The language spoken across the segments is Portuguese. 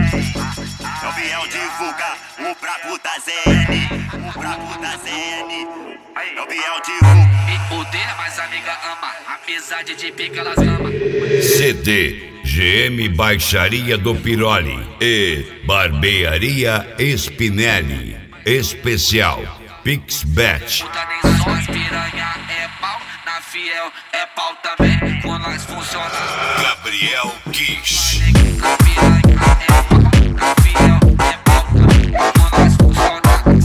É o Biel divulga o brabo da ZN. O brabo da ZN. É o Biel divulga. Me odeia, mas amiga ama. Amizade de pica elas ama. CD GM Baixaria do Piroli e Barbearia Spinelli. Especial Pixbet. Puta nem só as piranha é pau. Na Fiel é pau também. Com nós funciona. Gabriel Kish. Na piranha é pau. Na Fiel é pau também. Com nós funciona.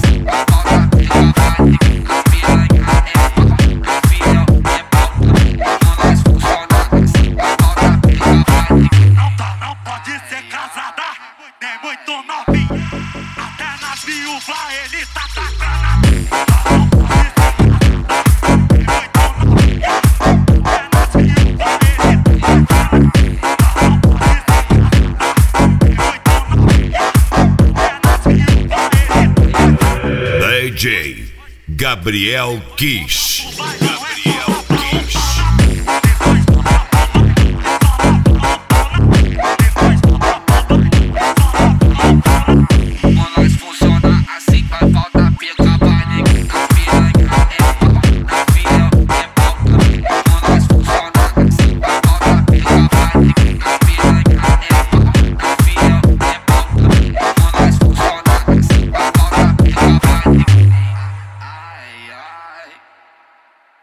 Na piranha é pau. Na Fiel é pau também. Com nós funciona. Não pode ser casada, nem muito novinha. Até na viúva ele tá tacando. DJ Gabriel Kish.